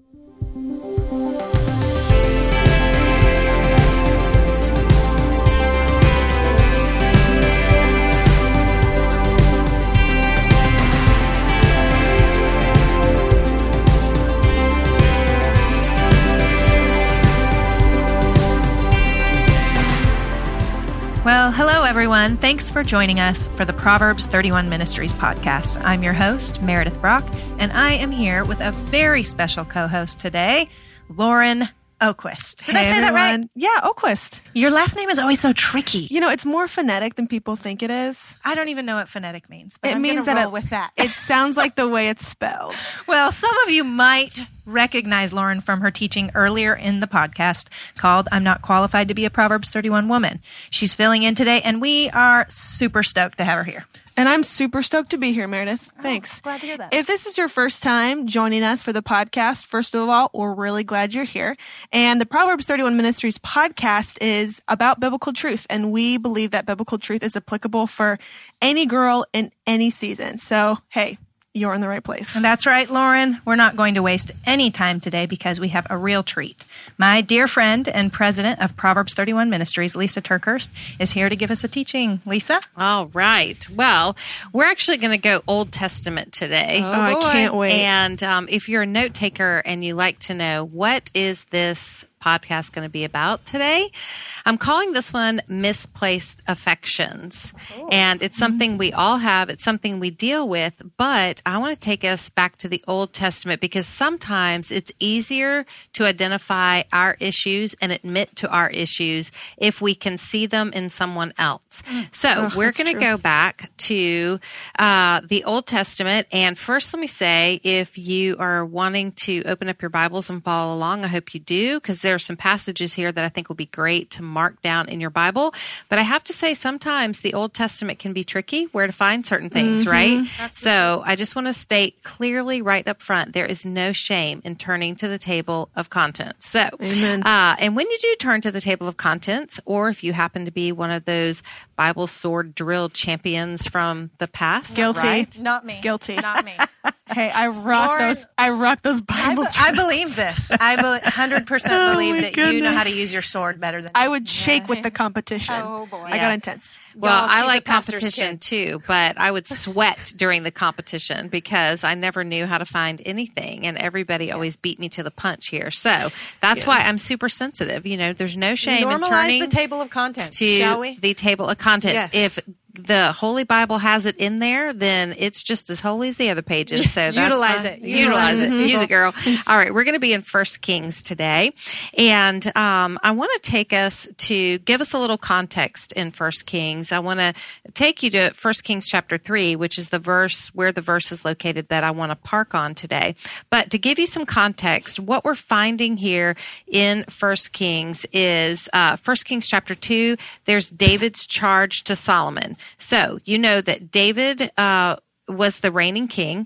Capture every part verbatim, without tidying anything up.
Well, hello, everyone. Thanks for joining us for the Proverbs thirty-one Ministries podcast. I'm your host, Meredith Brock, and I am here with a very special co-host today, Lauren Oquist. Did hey, I say everyone. that right? Yeah, Oquist. Your last name is always so tricky. You know, it's more phonetic than people think it is. I don't even know what phonetic means, but it I'm means gonna that roll it, with that. It sounds like the way it's spelled. Well, some of you might recognize Lauren from her teaching earlier in the podcast called I'm Not Qualified to be a Proverbs thirty-one Woman. She's filling in today, and we are super stoked to have her here. And I'm super stoked to be here, Meredith. Thanks. Oh, glad to hear that. If this is your first time joining us for the podcast, first of all, we're really glad you're here. And the Proverbs thirty-one Ministries podcast is about biblical truth. And we believe that biblical truth is applicable for any girl in any season. So, hey, you're in the right place. And that's right, Lauren. We're not going to waste any time today because we have a real treat. My dear friend and president of Proverbs thirty-one Ministries, Lisa Turkhurst, is here to give us a teaching. Lisa? All right. Well, we're actually going to go Old Testament today. Oh, I can't wait. And um, if you're a note taker and you like to know what is this podcast going to be about today, I'm calling this one Misplaced Affections. Oh. And it's something we all have. It's something we deal with. But I want to take us back to the Old Testament because sometimes it's easier to identify our issues and admit to our issues if we can see them in someone else. So oh, we're going to go back to uh, the Old Testament. And first, let me say, if you are wanting to open up your Bibles and follow along, I hope you do, because there are some passages here that I think will be great to mark down in your Bible. But I have to say, sometimes the Old Testament can be tricky where to find certain things, mm-hmm. right? That's so I just want to state clearly right up front, there is no shame in turning to the table of contents. So, Amen. Uh, and when you do turn to the table of contents, or if you happen to be one of those Bible sword drill champions from the past, guilty, right? Not me. Guilty. Not me. Hey, I rock Lauren, those. I rock those Bible. I, I believe this. I be, one hundred percent Oh, believe my that you know goodness. how to use your sword better than I me. would shake with the competition. Oh, boy. I Yeah. got intense. Well, Y'all, I she's like a pastor's competition kid. too, but I would sweat during the competition because I never knew how to find anything, and everybody always beat me to the punch here. So that's Yeah. why I'm super sensitive. You know, there's no shame in Normalize turning the table of contents, to shall we? the table of contents. Yes. If the Holy Bible has it in there, then it's just as holy as the other pages. So that's Utilize fine. it. Utilize it. Mhm. Use it, girl. All right. We're going to be in First Kings today. And um, I want to take us to give us a little context in First Kings. I want to take you to First Kings chapter three, which is the verse where the verse is located that I want to park on today. But to give you some context, what we're finding here in First Kings is uh, First Kings chapter two, there's David's charge to Solomon. So you know that David uh, was the reigning king,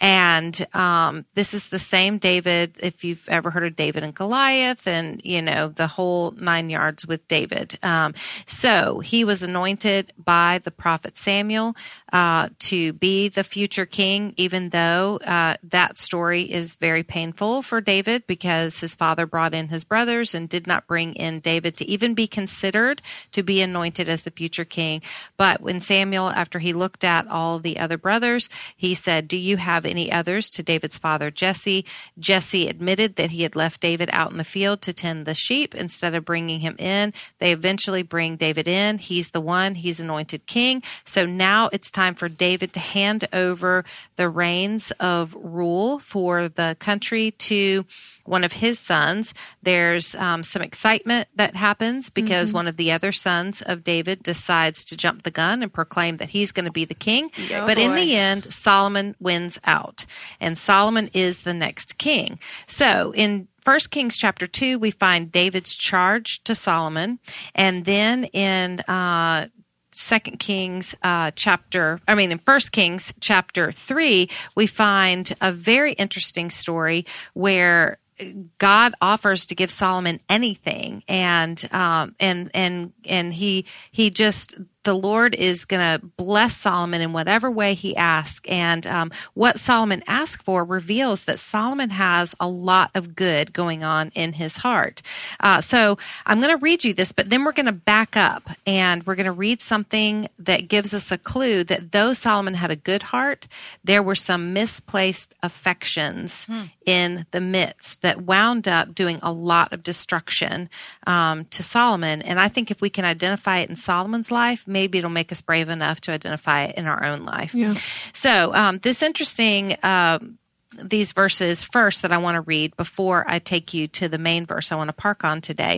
and um, this is the same David, if you've ever heard of David and Goliath, and you know the whole nine yards with David. Um, so he was anointed by the prophet Samuel uh, to be the future king, even though uh, that story is very painful for David because his father brought in his brothers and did not bring in David to even be considered to be anointed as the future king. But when Samuel, after he looked at all the other brothers, he said, "Do you have any others?" to David's father, Jesse. Jesse admitted that he had left David out in the field to tend the sheep instead of bringing him in. They eventually bring David in. He's the one. He's anointed king. So now it's time for David to hand over the reins of rule for the country to one of his sons. There's um, some excitement that happens because mm-hmm. one of the other sons of David decides to jump the gun and proclaim that he's going to be the king. Oh, but boy. in the end, Solomon wins out, and Solomon is the next king. So in First Kings chapter two, we find David's charge to Solomon, and then in uh, Second Kings uh, chapter, I mean, in First Kings chapter three, we find a very interesting story where God offers to give Solomon anything, and um, and and and he he just the Lord is going to bless Solomon in whatever way he asks. And um, what Solomon asked for reveals that Solomon has a lot of good going on in his heart. Uh, so I'm going to read you this, but then we're going to back up and we're going to read something that gives us a clue that though Solomon had a good heart, there were some misplaced affections hmm. in the midst that wound up doing a lot of destruction um, to Solomon. And I think if we can identify it in Solomon's life, maybe it'll make us brave enough to identify it in our own life. Yeah. So um, this interesting, uh, these verses first that I want to read before I take you to the main verse I want to park on today.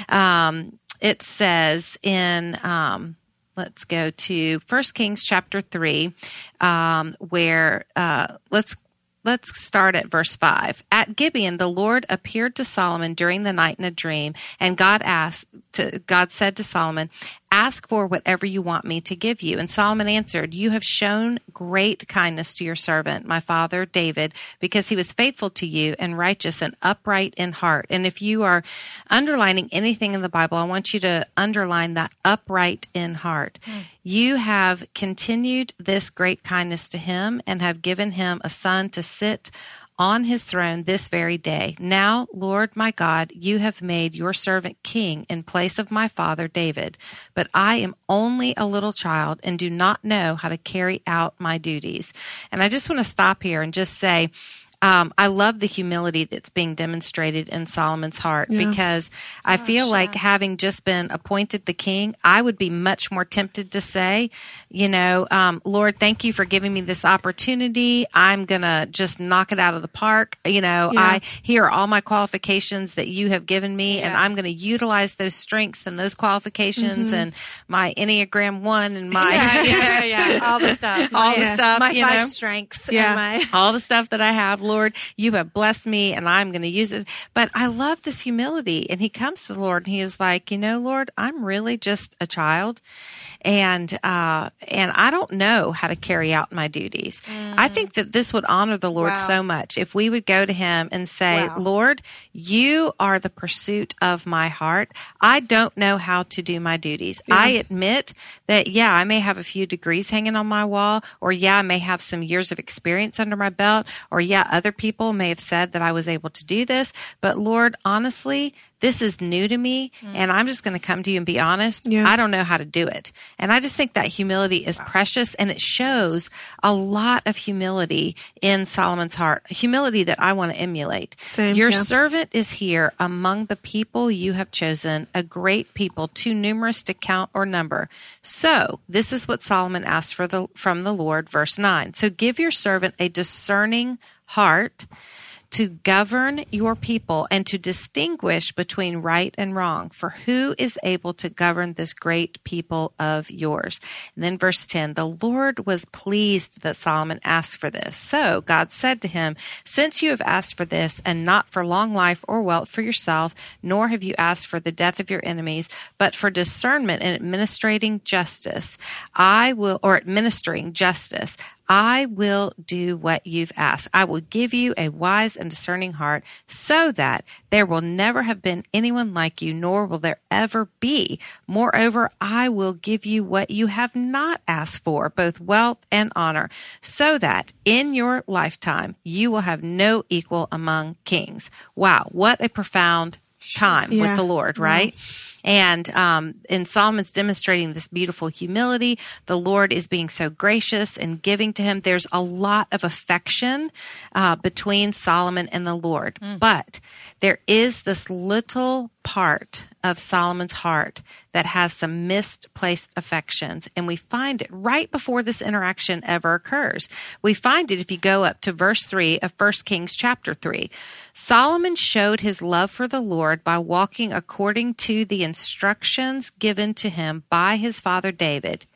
Um, it says in, um, let's go to First Kings chapter three, um, where uh, let's Let's start at verse five. At Gibeon, the Lord appeared to Solomon during the night in a dream, and God asked, to, God said to Solomon, ask for whatever you want me to give you. And Solomon answered, you have shown great kindness to your servant, my father David, because he was faithful to you and righteous and upright in heart. And if you are underlining anything in the Bible, I want you to underline that upright in heart. Mm. You have continued this great kindness to him and have given him a son to sit on his throne this very day. Now, Lord my God, you have made your servant king in place of my father David, but I am only a little child and do not know how to carry out my duties. And I just want to stop here and just say, Um, I love the humility that's being demonstrated in Solomon's heart yeah. because I Gosh, feel like yeah. having just been appointed the king, I would be much more tempted to say, you know, um, Lord, thank you for giving me this opportunity. I'm going to just knock it out of the park. You know, yeah. I here are all my qualifications that you have given me, yeah. and I'm going to utilize those strengths and those qualifications mm-hmm. and my Enneagram one and my, yeah, yeah, yeah. all the stuff, all my, the stuff, my you five know, strengths, yeah, and my all the stuff that I have. Lord, you have blessed me and I'm going to use it. But I love this humility. And he comes to the Lord and he is like, you know, Lord, I'm really just a child. And, uh, and I don't know how to carry out my duties. Mm. I think that this would honor the Lord wow. so much if we would go to him and say, wow. Lord, you are the pursuit of my heart. I don't know how to do my duties. Yeah. I admit that, yeah, I may have a few degrees hanging on my wall, or yeah, I may have some years of experience under my belt, or yeah, other people may have said that I was able to do this. But Lord, honestly, this is new to me, mm. and I'm just going to come to you and be honest. Yeah. I don't know how to do it. And I just think that humility is wow. precious, and it shows a lot of humility in Solomon's heart, humility that I want to emulate. Same, Your yeah. servant is here among the people you have chosen, a great people, too numerous to count or number. So this is what Solomon asked for the, from the Lord, verse nine. So give your servant a discerning heart to govern your people and to distinguish between right and wrong. For who is able to govern this great people of yours? And then verse ten, the Lord was pleased that Solomon asked for this. So God said to him, since you have asked for this and not for long life or wealth for yourself, nor have you asked for the death of your enemies, but for discernment and administrating justice, I will, or administering justice, I will do what you've asked. I will give you a wise and discerning heart so that there will never have been anyone like you, nor will there ever be. Moreover, I will give you what you have not asked for, both wealth and honor, so that in your lifetime you will have no equal among kings. Wow, what a profound time yeah. with the Lord, right? Yeah. And um, in Solomon's demonstrating this beautiful humility, the Lord is being so gracious and giving to him. There's a lot of affection uh, between Solomon and the Lord. Mm. But there is this little part of Solomon's heart that has some misplaced affections. And we find it right before this interaction ever occurs. We find it if you go up to verse three of First Kings chapter three. Solomon showed his love for the Lord by walking according to the instructions given to him by his father David,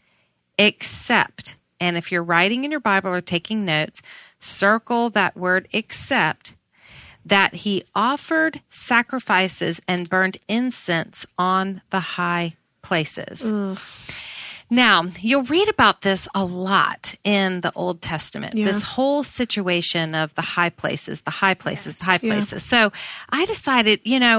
except, and if you're writing in your Bible or taking notes, circle that word except, that he offered sacrifices and burned incense on the high places. Ugh. Now, you'll read about this a lot in the Old Testament, yeah. this whole situation of the high places, the high places, yes. the high places. Yeah. So I decided, you know,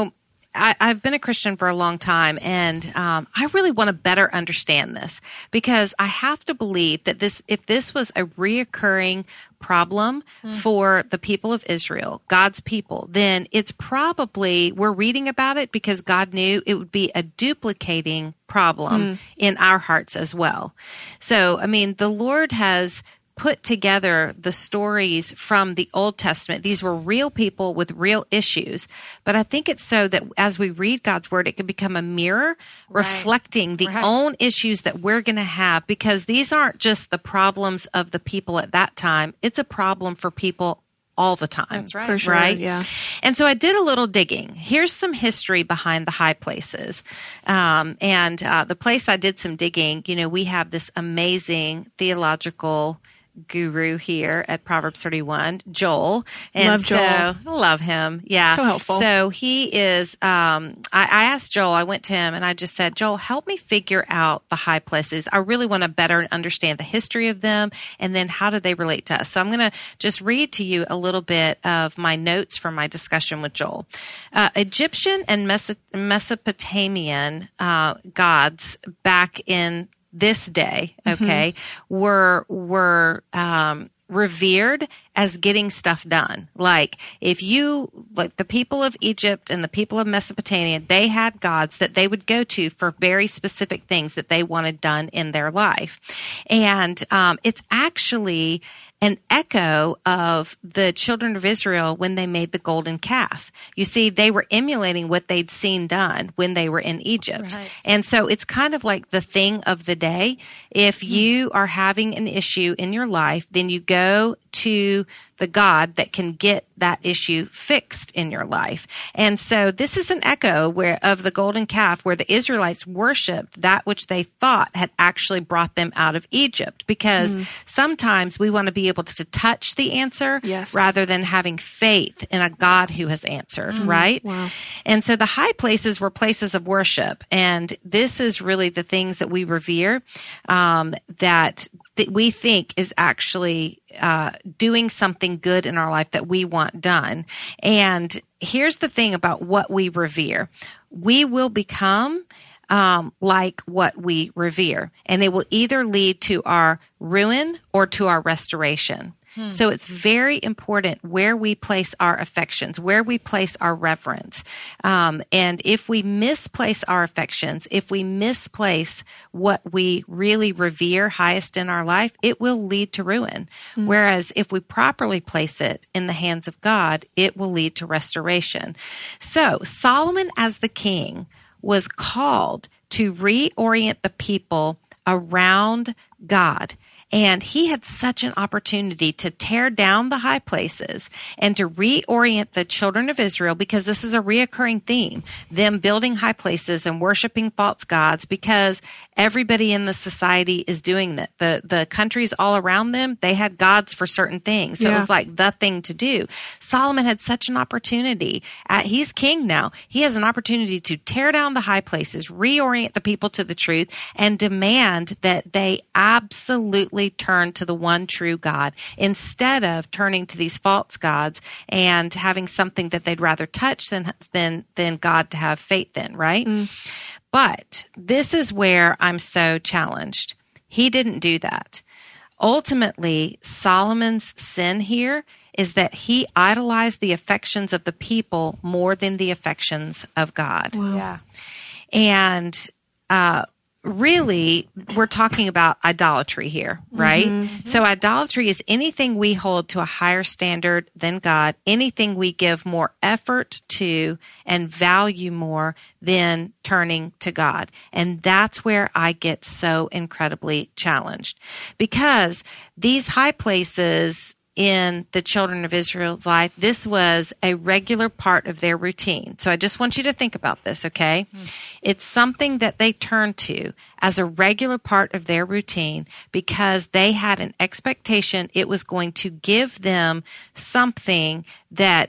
I, I've been a Christian for a long time, and um, I really want to better understand this, because I have to believe that this, if this was a reoccurring problem mm. for the people of Israel, God's people, then it's probably, we're reading about it because God knew it would be a duplicating problem mm. in our hearts as well. So, I mean, the Lord has put together the stories from the Old Testament. These were real people with real issues. But I think it's so that as we read God's word, it can become a mirror right. reflecting the right. own issues that we're going to have, because these aren't just the problems of the people at that time. It's a problem for people all the time. That's right. For sure, right? Yeah. And so I did a little digging. Here's some history behind the high places. Um, and uh, the place I did some digging, you know, we have this amazing theological guru here at Proverbs thirty-one, Joel. And love so, Joel. I love him. Yeah. So helpful. So he is, um, I, I asked Joel, I went to him and I just said, Joel, help me figure out the high places. I really want to better understand the history of them, and then how do they relate to us? So I'm going to just read to you a little bit of my notes from my discussion with Joel. Uh, Egyptian and Meso- Mesopotamian uh, gods back in this day, okay, mm-hmm. were were um, revered as getting stuff done. Like if you, like the people of Egypt and the people of Mesopotamia, they had gods that they would go to for very specific things that they wanted done in their life. And um, it's actually an echo of the children of Israel when they made the golden calf. You see, they were emulating what they'd seen done when they were in Egypt. Right. And so it's kind of like the thing of the day. If mm-hmm. you are having an issue in your life, then you go to the God that can get that issue fixed in your life. And so this is an echo where of the golden calf, where the Israelites worshiped that which they thought had actually brought them out of Egypt. Because mm. sometimes we want to be able to touch the answer yes. rather than having faith in a God who has answered, mm. right? Wow. And so the high places were places of worship. And this is really the things that we revere, um, that that we think is actually uh, doing something good in our life that we want done. And here's the thing about what we revere. We will become um, like what we revere, and it will either lead to our ruin or to our restoration. Hmm. So it's very important where we place our affections, where we place our reverence. Um, and if we misplace our affections, if we misplace what we really revere highest in our life, it will lead to ruin. Hmm. Whereas if we properly place it in the hands of God, it will lead to restoration. So Solomon, as the king, was called to reorient the people around God. And he had such an opportunity to tear down the high places and to reorient the children of Israel, because this is a reoccurring theme, them building high places and worshiping false gods, because everybody in the society is doing that. The the countries all around them, they had gods for certain things. So yeah. It was like the thing to do. Solomon had such an opportunity. Uh, he's king now. He has an opportunity to tear down the high places, reorient the people to the truth, and demand that they absolutely turn to the one true God instead of turning to these false gods and having something that they'd rather touch than than than God to have faith in, right? Mm. But this is where I'm so challenged. He didn't do that. Ultimately, Solomon's sin here is that he idolized the affections of the people more than the affections of God. Wow. Yeah. And uh really, we're talking about idolatry here, right? Mm-hmm. So idolatry is anything we hold to a higher standard than God, anything we give more effort to and value more than turning to God. And that's where I get so incredibly challenged, because these high places in the children of Israel's life, this was a regular part of their routine. So I just want you to think about this, okay? Mm. It's something that they turned to as a regular part of their routine because they had an expectation it was going to give them something that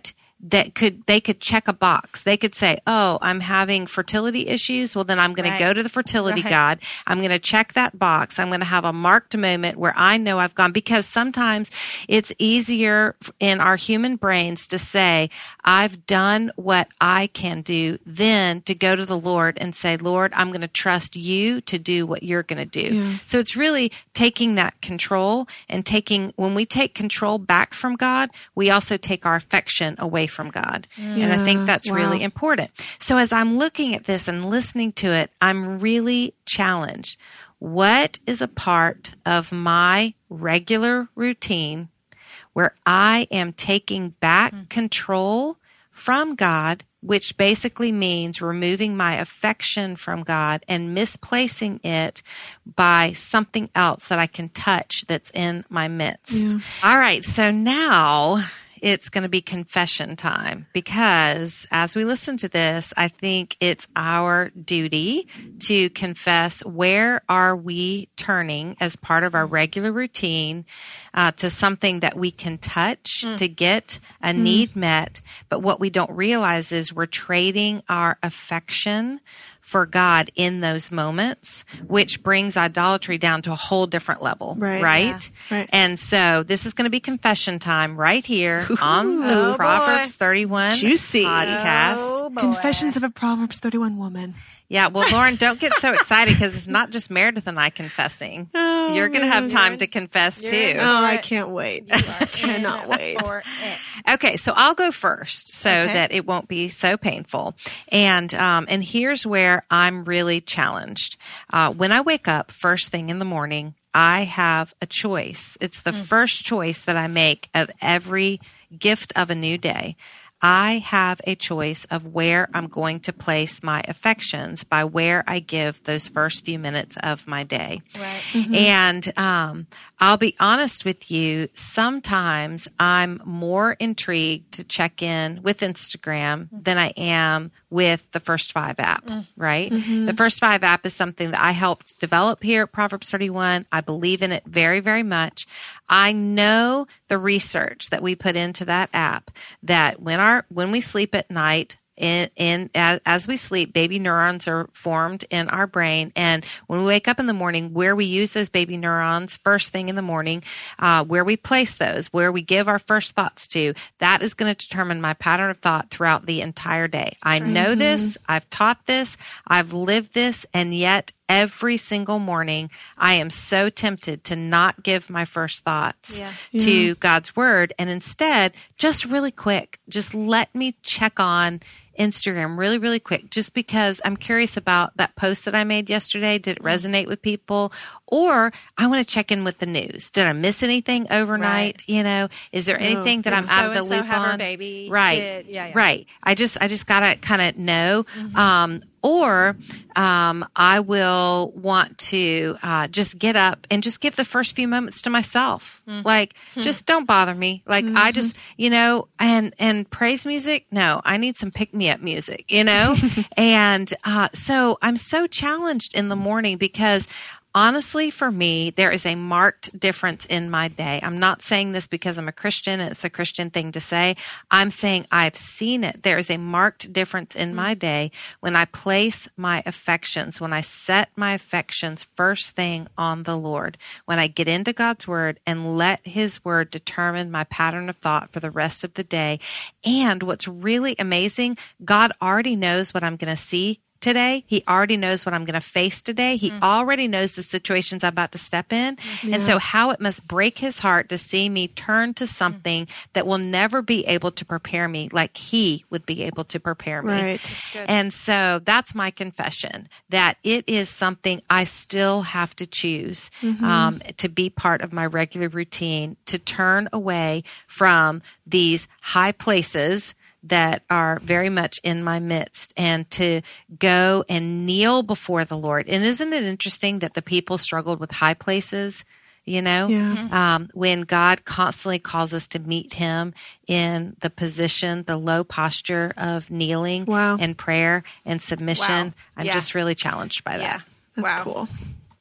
that could, they could check a box. They could say, oh, I'm having fertility issues. Well, then I'm going Right. to go to the fertility Right. God. I'm going to check that box. I'm going to have a marked moment where I know I've gone, because sometimes it's easier in our human brains to say, I've done what I can do, than to go to the Lord and say, Lord, I'm going to trust you to do what you're going to do. Yeah. So it's really taking that control and taking, when we take control back from God, we also take our affection away from God. And I think Yeah. that's Wow. really important. So as I'm looking at this and listening to it, I'm really challenged. What is a part of my regular routine where I am taking back control from God, which basically means removing my affection from God and misplacing it by something else that I can touch that's in my midst? All right. So now it's going to be confession time, because as we listen to this, I think it's our duty to confess, where are we turning as part of our regular routine uh, to something that we can touch to get a need met. But what we don't realize is we're trading our affection for God in those moments, which brings idolatry down to a whole different level. Right. Right. Yeah. Right. And so this is going to be confession time right here on the Oh, boy. Proverbs thirty-one Juicy. podcast. Oh, boy. Confessions of a Proverbs thirty-one woman. Yeah. Well, Lauren, don't get so excited, because it's not just Meredith and I confessing. Oh, You're going to have man. time to confess you're in too. the- Oh, I it. can't wait. You are I cannot in wait. for it. Okay, so I'll go first so Okay. that it won't be so painful. And um, and here's where I'm really challenged. Uh, when I wake up first thing in the morning, I have a choice. It's the first choice that I make of every gift of a new day. I have a choice of where I'm going to place my affections by where I give those first few minutes of my day. Right. And um, I'll be honest with you, sometimes I'm more intrigued to check in with Instagram than I am with the First Five app, right? The First Five app is something that I helped develop here at Proverbs thirty-one. I believe in it very, very much. I know the research that we put into that app, that when our when we sleep at night, in, in as, as we sleep, baby neurons are formed in our brain, and when we wake up in the morning, where we use those baby neurons first thing in the morning, uh, where we place those, where we give our first thoughts to, that is going to determine my pattern of thought throughout the entire day. I know this, I've taught this, I've lived this, and yet every single morning, I am so tempted to not give my first thoughts Yeah. to God's word, and instead, just really quick, just let me check on Instagram really, really quick, just because I'm curious about that post that I made yesterday. Did it resonate with people? Or I want to check in with the news. Did I miss anything overnight? Right. You know, is there anything that I'm Did out of the so-and-so loop have her on? baby? Right. Did- yeah, yeah. Right. I just, I just gotta kind of know. Um, or um, I will want to uh, just get up and just give the first few moments to myself. Like, just don't bother me. Like, I just, you know, and and praise music. No, I need some pick me up music. You know, and uh, so I'm so challenged in the morning, because honestly, for me, there is a marked difference in my day. I'm not saying this because I'm a Christian and it's a Christian thing to say. I'm saying I've seen it. There is a marked difference in my day when I place my affections, when I set my affections first thing on the Lord, when I get into God's word and let his word determine my pattern of thought for the rest of the day. And what's really amazing, God already knows what I'm going to see today. He already knows what I'm going to face today. He already knows the situations I'm about to step in. And so how it must break his heart to see me turn to something that will never be able to prepare me like he would be able to prepare me. Right. good. And so that's my confession, that it is something I still have to choose um, to be part of my regular routine, to turn away from these high places that are very much in my midst, and to go and kneel before the Lord. And isn't it interesting that the people struggled with high places, you know, Yeah. um, when God constantly calls us to meet him in the position, the low posture of kneeling Wow. and prayer and submission. Wow. I'm Yeah. just really challenged by Yeah. that. That's Wow. cool.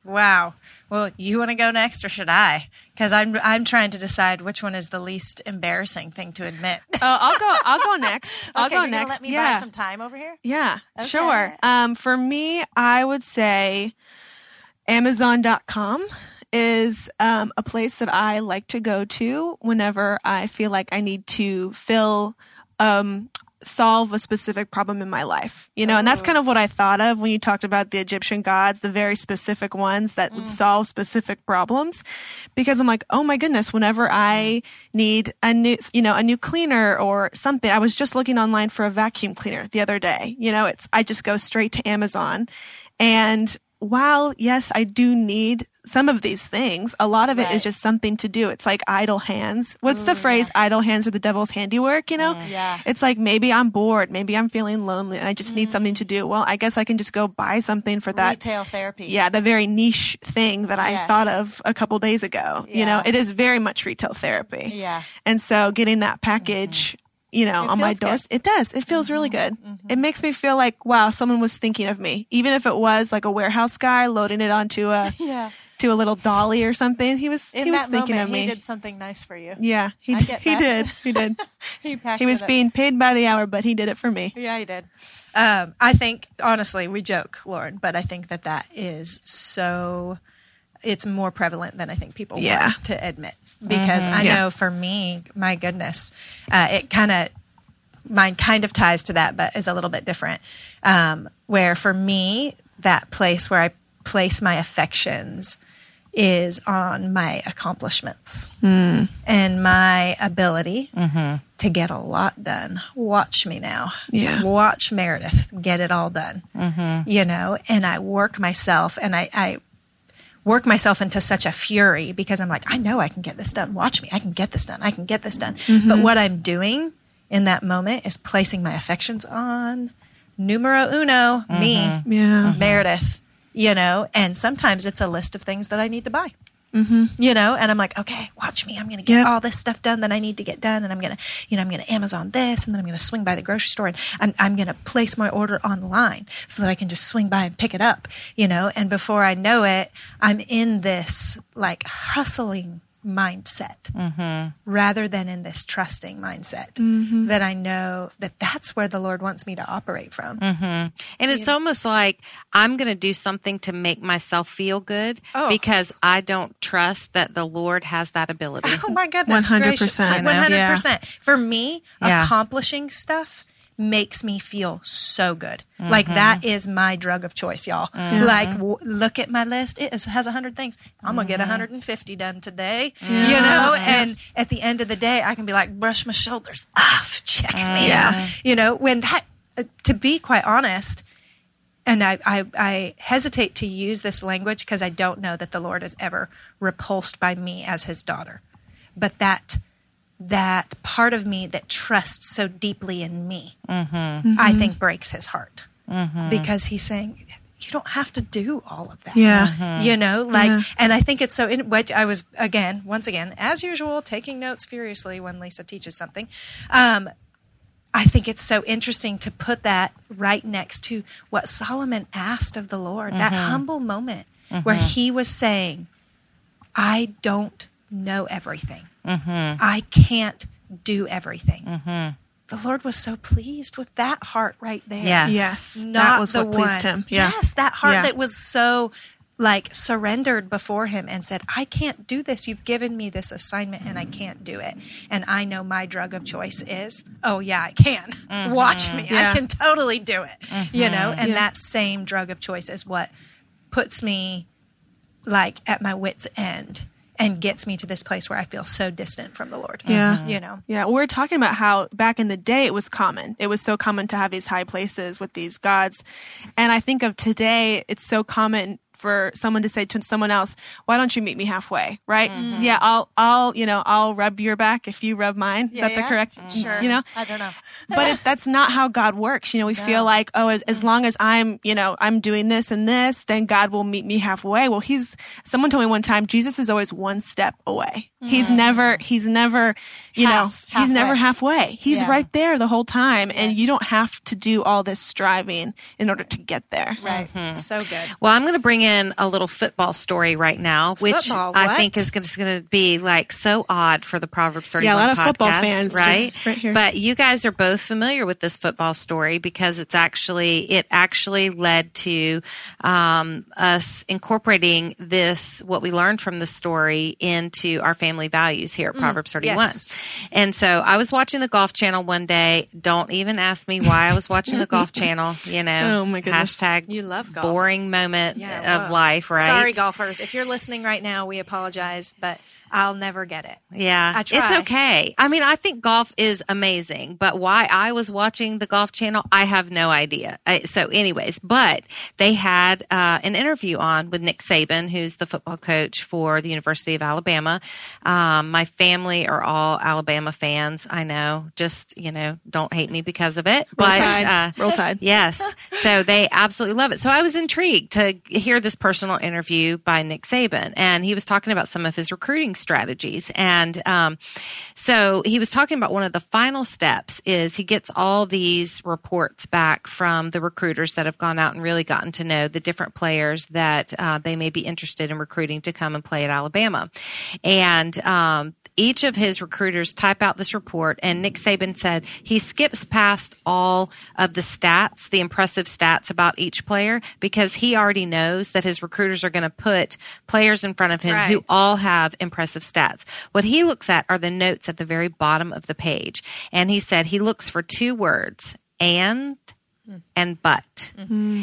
Wow. Well, you want to go next or should I? Because I'm I'm trying to decide which one is the least embarrassing thing to admit. Oh, I'll go. I'll go next. I'll okay, go you're next. Gonna let me yeah. buy some time over here. Yeah. Okay. Sure. Um, for me, I would say Amazon dot com is um, a place that I like to go to whenever I feel like I need to fill um solve a specific problem in my life, you know, and that's kind of what I thought of when you talked about the Egyptian gods, the very specific ones that would solve specific problems, because I'm like, oh my goodness, whenever I need a new, you know, a new cleaner or something, I was just looking online for a vacuum cleaner the other day, you know, it's, I just go straight to Amazon. And while, yes, I do need some of these things, a lot of it Right. is just something to do. It's like idle hands. What's the phrase? Idle hands are the devil's handiwork, you know? Yeah. It's like maybe I'm bored, maybe I'm feeling lonely and I just need something to do. Well, I guess I can just go buy something for that. Retail therapy. Yeah, the very niche thing that I Yes. thought of a couple days ago. You know, Yeah. it is very much retail therapy. Yeah. And so getting that package, you know, It on my feels good. doors, it does. It feels really good. It makes me feel like, wow, someone was thinking of me. Even if it was like a warehouse guy loading it onto a Yeah. to a little dolly or something, he was In he was that thinking moment, of me. he did something nice for you. Yeah, he I did. get He that. did. He did. He packed He was it up. being paid by the hour, but he did it for me. Yeah, he did. Um, I think, honestly, we joke, Lauren, but I think that that is so, it's more prevalent than I think people Yeah. want to admit. Because I Yeah. know for me, my goodness, uh, it kind of, mine kind of ties to that, but is a little bit different. Um, where for me, that place where I place my affections is on my accomplishments and my ability to get a lot done. Watch me now. Yeah. Watch Meredith get it all done. You know, and I work myself and I, I work myself into such a fury because I'm like, I know I can get this done. Watch me. I can get this done. I can get this done. But what I'm doing in that moment is placing my affections on numero uno, me, Yeah. Meredith, you know, and sometimes it's a list of things that I need to buy. Mm-hmm. You know, and I'm like, okay, watch me. I'm going to get Yep. all this stuff done that I need to get done. And I'm going to, you know, I'm going to Amazon this and then I'm going to swing by the grocery store and I'm, I'm going to place my order online so that I can just swing by and pick it up, you know, and before I know it, I'm in this like hustling mindset rather than in this trusting mindset that I know that that's where the Lord wants me to operate from. And it's almost like I'm going to do something to make myself feel good Oh. because I don't trust that the Lord has that ability. Oh my goodness. one hundred percent. gracious. one hundred percent. For me, Yeah. accomplishing stuff makes me feel so good. Like that is my drug of choice, y'all. Like w- look at my list. It is, has one hundred things. I'm going to get one hundred fifty done today. You know, and at the end of the day, I can be like, brush my shoulders off. Check me Yeah. out. You know, when that, uh, to be quite honest, and I, I, I hesitate to use this language because I don't know that the Lord is ever repulsed by me as his daughter. But that that part of me that trusts so deeply in me, I think breaks his heart. Because he's saying, you don't have to do all of that. Yeah. You know, like, Yeah. and I think it's so, in which I was, again, once again, as usual, taking notes furiously when Lisa teaches something. Um, I think it's so interesting to put that right next to what Solomon asked of the Lord, that humble moment where he was saying, I don't know everything. I can't do everything. The Lord was so pleased with that heart right there. Yes. Yes. Not that was the what pleased one. him. Yeah. Yes, that heart Yeah. that was so like surrendered before him and said, I can't do this. You've given me this assignment and I can't do it. And I know my drug of choice is, oh yeah, I can. Watch me. Yeah. I can totally do it. You know, and Yeah. that same drug of choice is what puts me like at my wit's end and gets me to this place where I feel so distant from the Lord. Yeah. You know. Yeah, we were talking about how back in the day it was common. It was so common to have these high places with these gods. And I think of today, it's so common for someone to say to someone else, why don't you meet me halfway? Right? Yeah, I'll, I'll, you know, I'll rub your back if you rub mine. Is Yeah, that the yeah. correct? Sure. You know? I don't know. But it's, that's not how God works. You know, we feel like, oh, as, as long as I'm, you know, I'm doing this and this, then God will meet me halfway. Well, he's, someone told me one time, Jesus is always one step away. He's never, he's never, you Half- know, he's never halfway. halfway. He's Yeah. right there the whole time. And you Yes. don't have to do all this striving in order to get there. Right. So good. Well, I'm going to bring bring in a little football story right now, which Football, I what? think is going to be like so odd for the Proverbs thirty-one Yeah, a lot of podcast, football fans right? just right here. But you guys are both familiar with this football story because it's actually it actually led to um, us incorporating this what we learned from the story into our family values here at Proverbs thirty-one. yes. And so I was watching the Golf Channel one day. Don't even ask me why I was watching the Golf Channel. You know, Oh, my goodness. hashtag You love golf. boring moment Yeah, of well, life, right? Sorry, golfers. If you're listening right now, we apologize, but I'll never get it. Yeah, I try. it's okay. I mean, I think golf is amazing, but why I was watching the Golf Channel, I have no idea. I, so anyways, but they had uh, an interview on with Nick Saban, who's the football coach for the University of Alabama. Um, my family are all Alabama fans. I know, just, you know, don't hate me because of it. Roll but Tide. Uh, Roll Tide. Yes. So they absolutely love it. So I was intrigued to hear this personal interview by Nick Saban, and he was talking about some of his recruiting strategies. And um, so he was talking about one of the final steps is he gets all these reports back from the recruiters that have gone out and really gotten to know the different players that uh, they may be interested in recruiting to come and play at Alabama. And um, each of his recruiters type out this report, and Nick Saban said he skips past all of the stats, the impressive stats about each player, because he already knows that his recruiters are going to put players in front of him Right. who all have impressive stats. What he looks at are the notes at the very bottom of the page. And he said he looks for two words, and and but.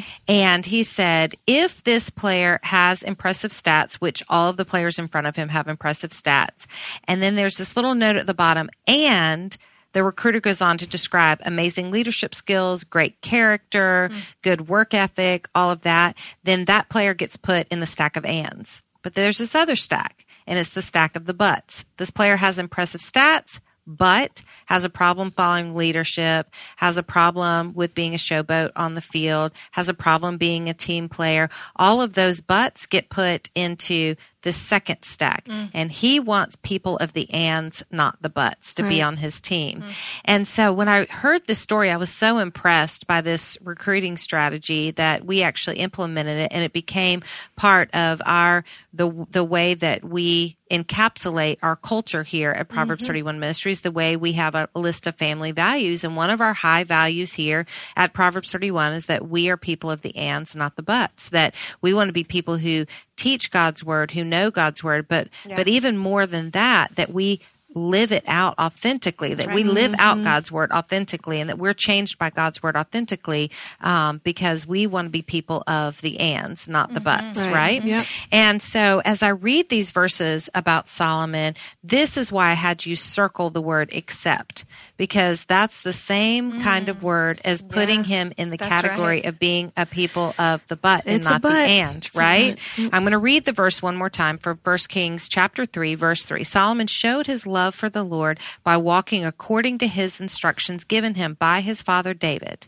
And he said, if this player has impressive stats, which all of the players in front of him have impressive stats, and then there's this little note at the bottom, and the recruiter goes on to describe amazing leadership skills, great character, good work ethic, all of that, then that player gets put in the stack of ands. But there's this other stack, and it's the stack of the buts. This player has impressive stats, but has a problem following leadership, has a problem with being a showboat on the field, has a problem being a team player. All of those buts get put into the second stack. Mm. And he wants people of the ands, not the buts, to right. be on his team. Mm. And so when I heard this story, I was so impressed by this recruiting strategy that we actually implemented it, and it became part of our the the way that we encapsulate our culture here at Proverbs mm-hmm. thirty-one Ministries, the way we have a list of family values. And one of our high values here at Proverbs thirty-one is that we are people of the ands, not the buts, that we want to be people who teach God's word, who know God's word, but yeah. but even more than that, that we live it out authentically, That's that right. we live mm-hmm. out God's word authentically, and that we're changed by God's word authentically um, because we want to be people of the ands, not the Mm-hmm. buts, Right. right? Yep. And so as I read these verses about Solomon, this is why I had you circle the word accept, because that's the same mm. kind of word as putting Yeah. him in the That's category right. of being a people of the but and It's a not the but. and, It's a right? but. I'm going to read the verse one more time for First Kings chapter three, verse three. Solomon showed his love for the Lord by walking according to his instructions given him by his father David,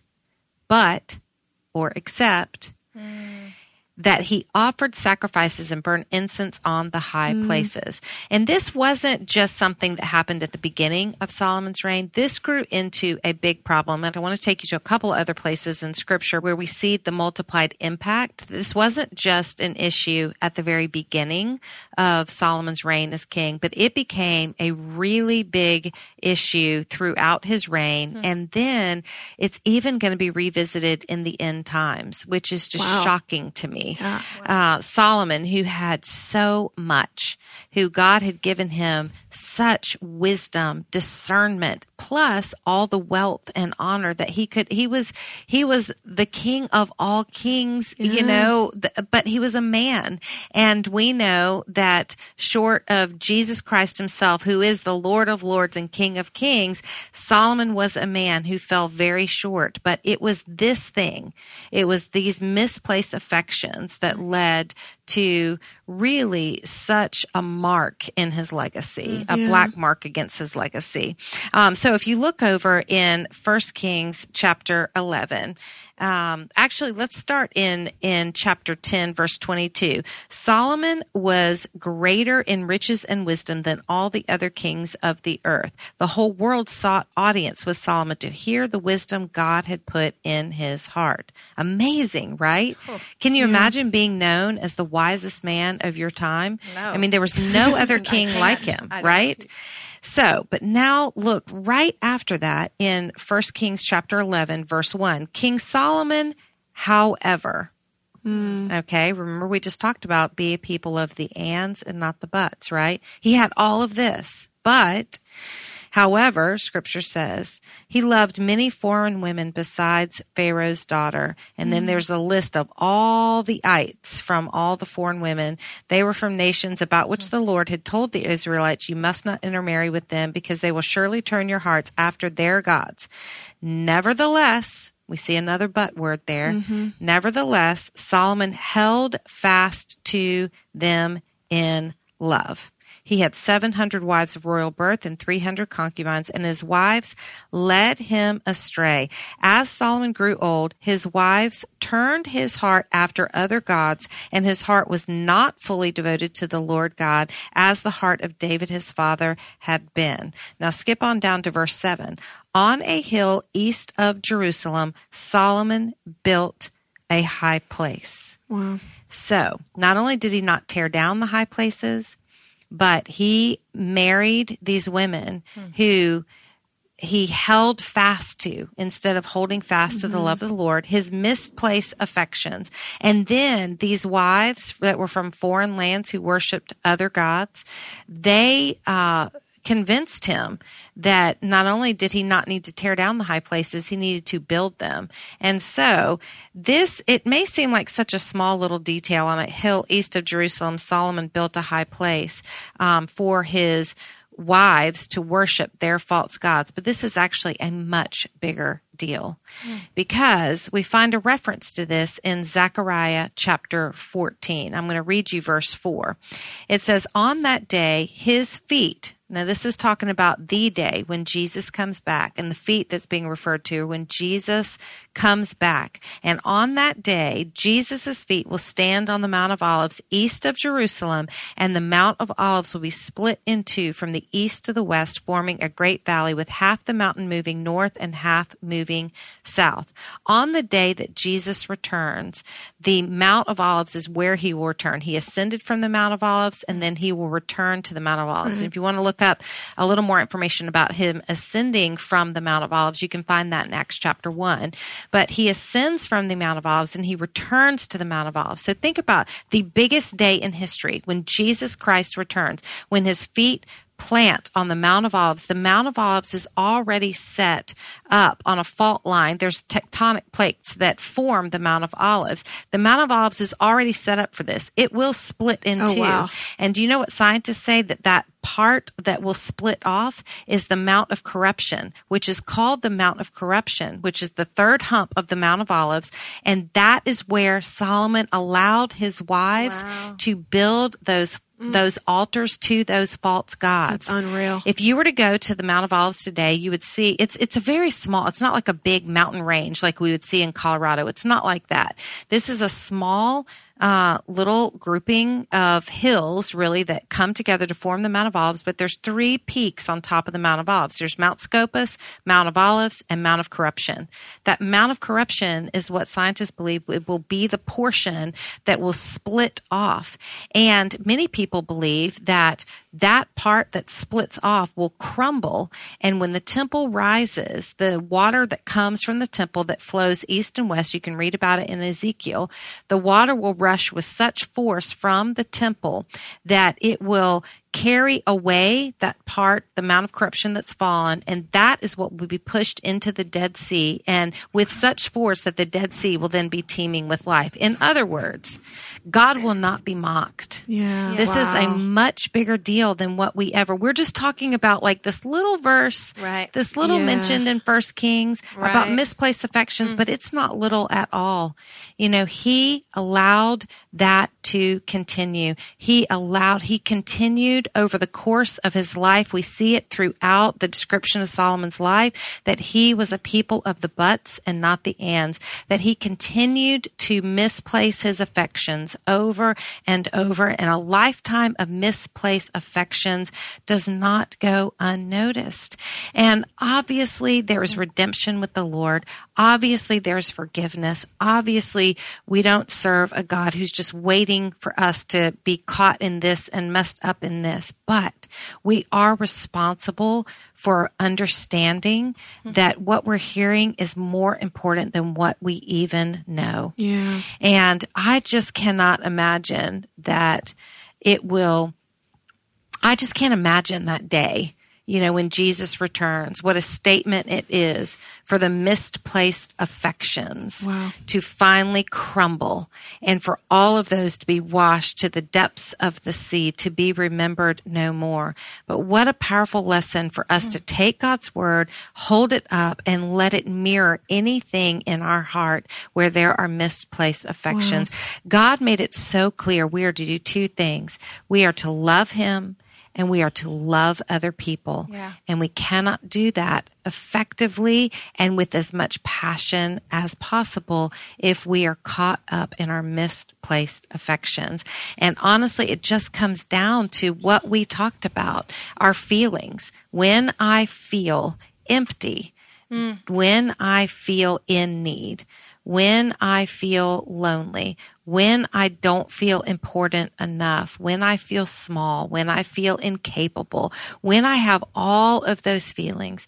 but, or except, mm. that he offered sacrifices and burned incense on the high mm. places. And this wasn't just something that happened at the beginning of Solomon's reign. This grew into a big problem. And I want to take you to a couple other places in Scripture where we see the multiplied impact. This wasn't just an issue at the very beginning of Solomon's reign as king, but it became a really big issue throughout his reign. Mm. And then it's even going to be revisited in the end times, which is just wow. shocking to me. Yeah. Uh, Solomon, who had so much, who God had given him such wisdom, discernment, plus all the wealth and honor that he could, he was, he was the king of all kings, yeah. you know, th- but he was a man. And we know that short of Jesus Christ himself, who is the Lord of Lords and King of Kings, Solomon was a man who fell very short. But it was this thing, it was these misplaced affections that led to really such a mark in his legacy, a Yeah. black mark against his legacy. Um, so if you look over in First Kings chapter eleven, um, actually, let's start in, in chapter ten, verse twenty-two. Solomon was greater in riches and wisdom than all the other kings of the earth. The whole world sought audience with Solomon to hear the wisdom God had put in his heart. Amazing, right? Can you imagine being known as the wisest man of your time? No. I mean, there was no other king can't. like him, I don't- right? So, but now look right after that in First Kings chapter eleven, verse one. King Solomon, however, okay, remember we just talked about be a people of the ands and not the buts, right? He had all of this, but however, scripture says, he loved many foreign women besides Pharaoh's daughter. And then there's a list of all the ites from all the foreign women. They were from nations about which the Lord had told the Israelites, you must not intermarry with them because they will surely turn your hearts after their gods. Nevertheless, we see another but word there. Mm-hmm. Nevertheless, Solomon held fast to them in love. He had seven hundred wives of royal birth and three hundred concubines, and his wives led him astray. As Solomon grew old, his wives turned his heart after other gods, and his heart was not fully devoted to the Lord God, as the heart of David his father had been. Now skip on down to verse seven. On a hill east of Jerusalem, Solomon built a high place. Wow. So not only did he not tear down the high places, but he married these women who he held fast to instead of holding fast mm-hmm. to the love of the Lord, his misplaced affections. And then these wives that were from foreign lands who worshiped other gods, they uh convinced him that not only did he not need to tear down the high places, he needed to build them. And so this, it may seem like such a small little detail. On a hill east of Jerusalem, Solomon built a high place um, for his wives to worship their false gods. But this is actually a much bigger deal because we find a reference to this in Zechariah chapter fourteen. I'm going to read you verse four. It says, on that day, his feet, now this is talking about the day when Jesus comes back, and the feet that's being referred to when Jesus comes back. And on that day, Jesus' feet will stand on the Mount of Olives east of Jerusalem, and the Mount of Olives will be split in two from the east to the west, forming a great valley with half the mountain moving north and half moving south. On the day that Jesus returns, the Mount of Olives is where he will return. He ascended from the Mount of Olives, and then he will return to the Mount of Olives. Mm-hmm. If you want to look up a little more information about him ascending from the Mount of Olives, you can find that in Acts chapter one. But he ascends from the Mount of Olives and he returns to the Mount of Olives. So think about the biggest day in history when Jesus Christ returns, when his feet plant on the Mount of Olives. The Mount of Olives is already set up on a fault line. There's tectonic plates that form the Mount of Olives. The Mount of Olives is already set up for this. It will split in Oh, two. wow. And do you know what scientists say? That that part that will split off is the Mount of Corruption, which is called the Mount of Corruption, which is the third hump of the Mount of Olives. And that is where Solomon allowed his wives Wow. to build those those altars to those false gods. That's unreal. If you were to go to the Mount of Olives today, you would see it's it's a very small, it's not like a big mountain range like we would see in Colorado. It's not like that. This is a small uh little grouping of hills really that come together to form the Mount of Olives, but there's three peaks on top of the Mount of Olives. There's Mount Scopus, Mount of Olives, and Mount of Corruption. That Mount of Corruption is what scientists believe it will be the portion that will split off. And many people believe that that part that splits off will crumble, and when the temple rises, the water that comes from the temple that flows east and west, you can read about it in Ezekiel, the water will rush with such force from the temple that it will carry away that part, the amount of corruption that's fallen, and that is what will be pushed into the Dead Sea, and with such force that the Dead Sea will then be teeming with life. In other words, God will not be mocked. Yeah. This Wow. is a much bigger deal than what we ever, we're just talking about like this little verse, Right. this little Yeah. mentioned in First Kings Right. about misplaced affections, but it's not little at all. You know, he allowed that to continue. He allowed, he continued over the course of his life. We see it throughout the description of Solomon's life that he was a people of the buts and not the ands, that he continued to misplace his affections over and over, and a lifetime of misplaced affections does not go unnoticed. And obviously there is redemption with the Lord. Obviously there's forgiveness. Obviously we don't serve a God who's just waiting for us to be caught in this and messed up in this, but we are responsible for understanding that what we're hearing is more important than what we even know. Yeah. And I just cannot imagine that it will, I just can't imagine that day, you know, when Jesus returns, what a statement it is for the misplaced affections Wow. to finally crumble, and for all of those to be washed to the depths of the sea, to be remembered no more. But what a powerful lesson for us to take God's word, hold it up, and let it mirror anything in our heart where there are misplaced affections. God made it so clear we are to do two things. We are to love him, and we are to love other people. Yeah. And we cannot do that effectively and with as much passion as possible if we are caught up in our misplaced affections. And honestly, it just comes down to what we talked about, our feelings. When I feel empty, mm. when I feel in need, when I feel lonely, when I don't feel important enough, when I feel small, when I feel incapable, when I have all of those feelings,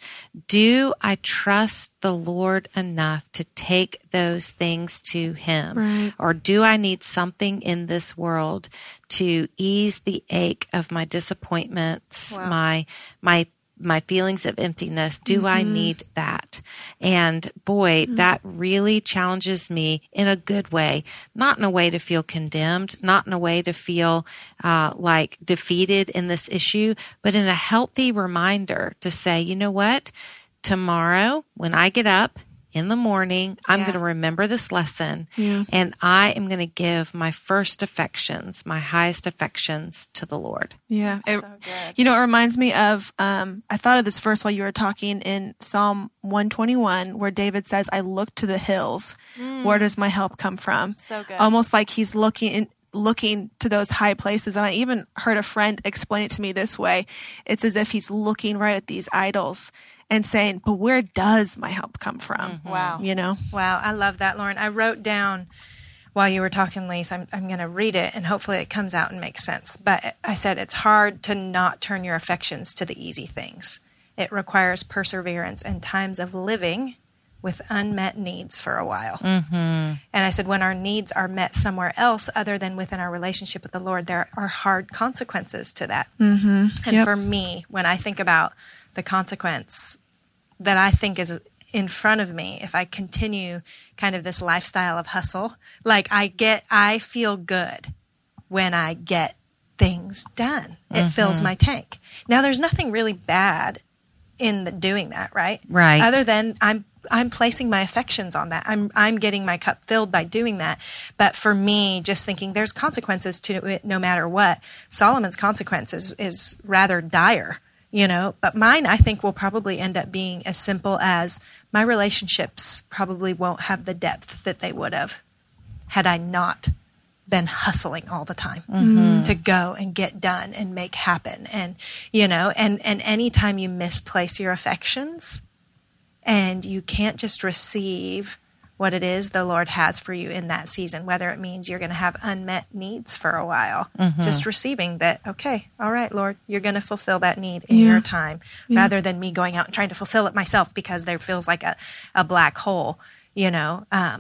do I trust the Lord enough to take those things to him? Right. Or do I need something in this world to ease the ache of my disappointments, Wow. my, my my feelings of emptiness? Do mm-hmm. I need that? And boy, mm-hmm. that really challenges me in a good way, not in a way to feel condemned, not in a way to feel uh, like defeated in this issue, but in a healthy reminder to say, you know what? Tomorrow, when I get up in the morning, I'm Yeah. going to remember this lesson, Yeah. and I am going to give my first affections, my highest affections to the Lord. Yeah. So It- good. You know, it reminds me of, um, I thought of this verse while you were talking in Psalm one twenty-one, where David says, I look to the hills. Where does my help come from? So good. Almost like he's looking in, looking to those high places. And I even heard a friend explain it to me this way. It's as if he's looking right at these idols and saying, but where does my help come from? Wow. You know? Wow, I love that, Lauren. I wrote down while you were talking, Lise, I'm, I'm going to read it, and hopefully it comes out and makes sense. But I said it's hard to not turn your affections to the easy things. It requires perseverance and times of living with unmet needs for a while. Mm-hmm. And I said when our needs are met somewhere else other than within our relationship with the Lord, there are hard consequences to that. Mm-hmm. And Yep. for me, when I think about the consequence that I think is in front of me, if I continue kind of this lifestyle of hustle, like I get, I feel good when I get things done. It Mm-hmm. fills my tank. Now, there's nothing really bad in the, doing that, right? Right. Other than I'm I'm placing my affections on that. I'm I'm getting my cup filled by doing that. But for me, just thinking there's consequences to it no matter what. Solomon's consequences is rather dire, you know. But mine, I think, will probably end up being as simple as my relationships probably won't have the depth that they would have had I not been hustling all the time Mm-hmm. to go and get done and make happen. And, you know, and, and anytime you misplace your affections and you can't just receive what it is the Lord has for you in that season, whether it means you're going to have unmet needs for a while, Mm-hmm. just receiving that, okay, all right, Lord, you're going to fulfill that need in Yeah. your time, rather than me going out and trying to fulfill it myself because there feels like a, a black hole, you know. Um,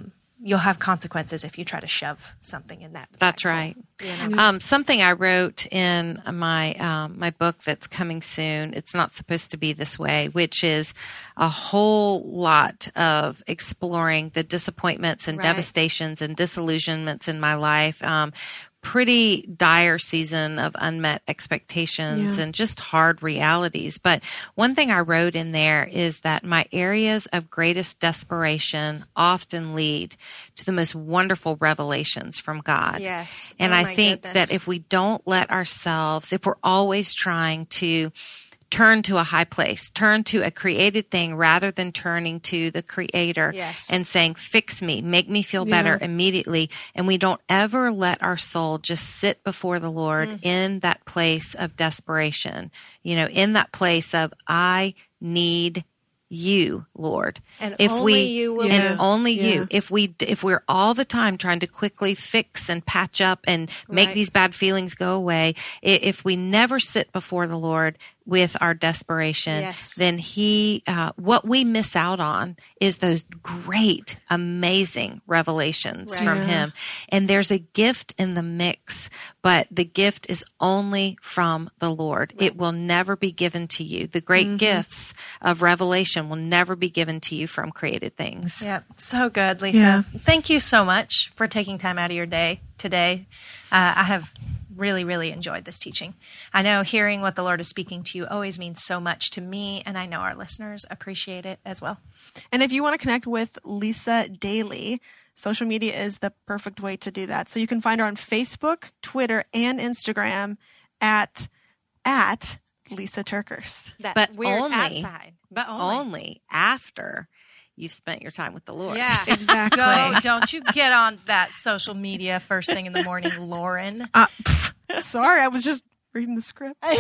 you'll have consequences if you try to shove something in that. That's right. You know? Um, something I wrote in my um, my book that's coming soon. It's not supposed to be this way, which is a whole lot of exploring the disappointments and Right. devastations and disillusionments in my life. Um, pretty dire season of unmet expectations Yeah. and just hard realities. But one thing I wrote in there is that my areas of greatest desperation often lead to the most wonderful revelations from God. Yes. And Oh, I my think goodness. that if we don't let ourselves, if we're always trying to turn to a high place, turn to a created thing rather than turning to the creator Yes. and saying, fix me, make me feel Yeah. better immediately. And we don't ever let our soul just sit before the Lord Mm. in that place of desperation, you know, in that place of, I need you, Lord. And if only we, you will and do. only Yeah. you. If we, if we're all the time trying to quickly fix and patch up and make Right. these bad feelings go away, i- if we never sit before the Lord with our desperation, Yes. then he, uh, what we miss out on is those great, amazing revelations Right. from Yeah. him. And there's a gift in the mix, but the gift is only from the Lord. It will never be given to you. The great Mm-hmm. gifts of revelation will never be given to you from created things. Yep. So good, Lisa. Yeah. Thank you so much for taking time out of your day today. Uh, I have really, really enjoyed this teaching. I know hearing what the Lord is speaking to you always means so much to me, and I know our listeners appreciate it as well. And if you want to connect with Lisa daily, social media is the perfect way to do that. So you can find her on Facebook, Twitter, and Instagram at at Lisa Turkhurst. That But weird only- outside, but only. Only after you've spent your time with the Lord. Yeah, Exactly. Go, don't you get on that social media first thing in the morning, Lauren. Uh, pff, sorry, I was just reading the script. All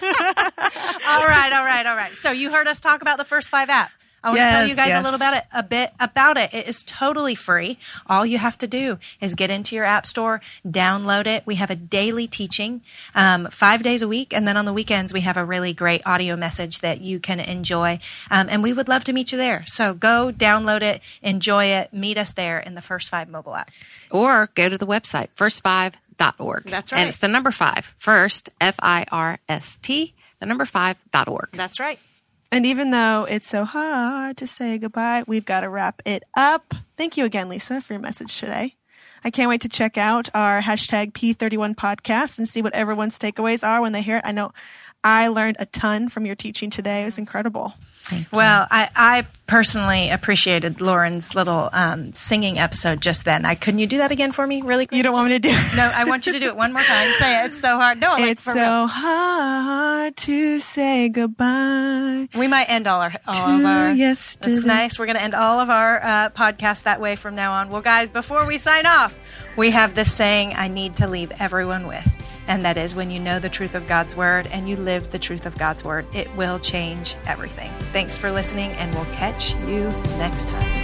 right, all right, all right. So you heard us talk about the First Five app. I want to tell Yes, you guys yes. a little about it, a bit about it. It is totally free. All you have to do is get into your app store, download it. We have a daily teaching, um, five days a week, and then on the weekends we have a really great audio message that you can enjoy. Um, and we would love to meet you there. So go download it, enjoy it, meet us there in the First Five mobile app. Or go to the website, first five dot org. That's And right. it's the number five, first, F I R S T, the number five dot org. That's right. And even though it's so hard to say goodbye, we've got to wrap it up. Thank you again, Lisa, for your message today. I can't wait to check out our hashtag P thirty-one podcast and see what everyone's takeaways are when they hear it. I know I learned a ton from your teaching today. It was incredible. Well, I, I personally appreciated Lauren's little um, singing episode just then. I couldn't you do that again for me, really quick? You don't want me to do it? No, I want you to do it one more time. Say it. It's so hard. No, like It's for so real. hard to say goodbye. We might end all our all of our. yesterday. That's nice. We're going to end all of our uh, podcasts that way from now on. Well, guys, before we sign off, we have this saying I need to leave everyone with. And that is, when you know the truth of God's word and you live the truth of God's word, it will change everything. Thanks for listening, and we'll catch you next time.